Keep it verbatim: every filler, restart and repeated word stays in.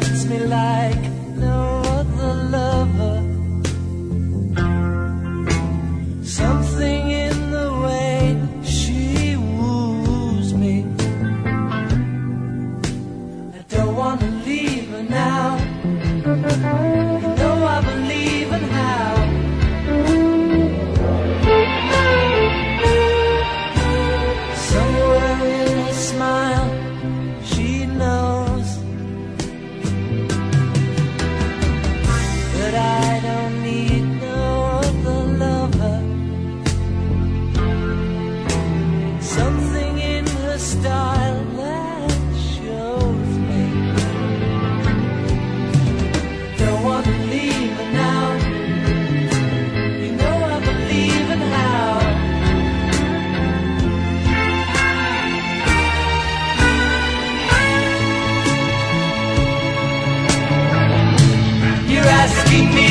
hurts me like no other lover. Something in the way she woos me. I don't want to leave her now. You know I believe in how. Somewhere in her smile, she knows that I don't need no other lover. Something in her style that shows me. Don't want to leave her now. You know I believe in how. You're asking me